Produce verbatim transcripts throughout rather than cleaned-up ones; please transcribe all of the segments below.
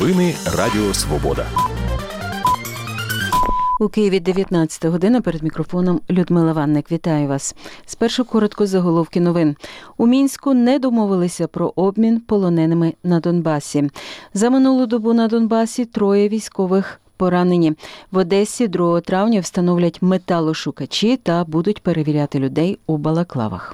Новини Радіо Свобода. У Києві дев'ятнадцята година, перед мікрофоном Людмила Ванник. Вітаю вас. Спершу коротко заголовки новин. У Мінську не домовилися про обмін полоненими на Донбасі. За минулу добу на Донбасі троє військових поранені. В Одесі другого травня встановлять металошукачі та будуть перевіряти людей у балаклавах.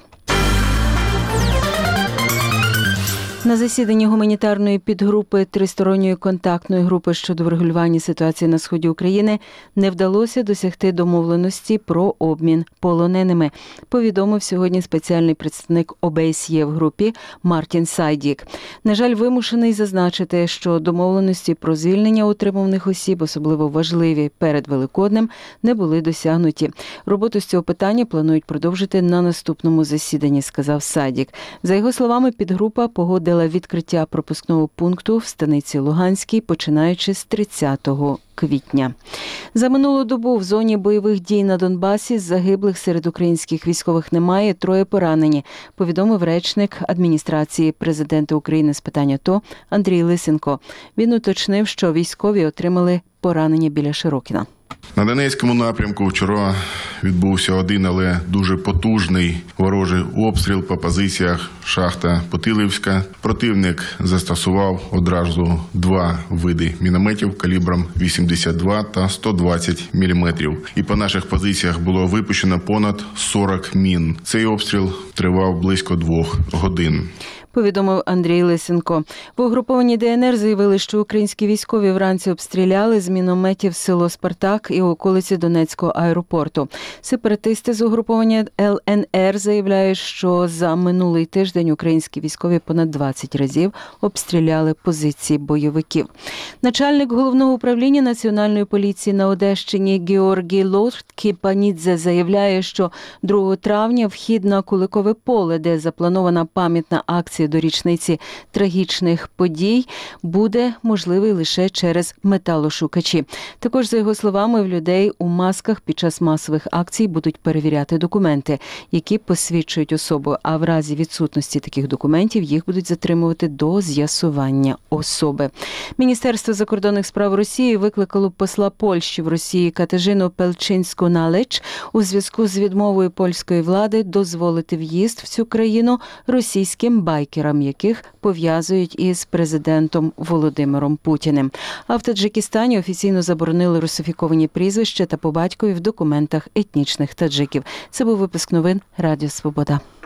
На засіданні гуманітарної підгрупи Тристоронньої контактної групи щодо врегулювання ситуації на сході України не вдалося досягти домовленості про обмін полоненими, повідомив сьогодні спеціальний представник О Б С Є в групі Мартін Сайдік. На жаль, вимушений зазначити, що домовленості про звільнення утримуваних осіб, особливо важливі перед Великоднем, не були досягнуті. Роботу з цього питання планують продовжити на наступному засіданні, сказав Сайдік. За його словами, підгрупа погодила відкриття пропускного пункту в станиці Луганській, починаючи з тридцятого квітня. За минулу добу в зоні бойових дій на Донбасі загиблих серед українських військових немає, троє поранені, повідомив речник адміністрації президента України з питань АТО Андрій Лисенко. Він уточнив, що військові отримали поранення біля Широкіна. На Донецькому напрямку вчора відбувся один, але дуже потужний ворожий обстріл по позиціях шахта Потилівська. Противник застосував одразу два види мінометів калібром вісімдесят два та сто двадцять міліметрів. І по наших позиціях було випущено понад сорок мін. Цей обстріл тривав близько двох годин. Повідомив Андрій Лисенко. В угрупованні Де Ен Ер заявили, що українські військові вранці обстріляли з мінометів село Спартак і околиці Донецького аеропорту. Сепаратисти з угруповання Ел Ен Ер заявляють, що за минулий тиждень українські військові понад двадцять разів обстріляли позиції бойовиків. Начальник головного управління Національної поліції на Одещині Георгій Лоткіпанідзе заявляє, що другого травня вхід на Куликове поле, де запланована пам'ятна акція до річниці трагічних подій, буде можливий лише через металошукачі. Також, за його словами, в людей у масках під час масових акцій будуть перевіряти документи, які посвідчують особу, а в разі відсутності таких документів їх будуть затримувати до з'ясування особи. Міністерство закордонних справ Росії викликало посла Польщі в Росії Катежину Пелчинську-Налеч у зв'язку з відмовою польської влади дозволити в'їзд в цю країну російським байкерам, яких пов'язують із президентом Володимиром Путіним. А в Таджикистані офіційно заборонили русифіковані прізвища та по батькові в документах етнічних таджиків. Це був випуск новин Радіо Свобода.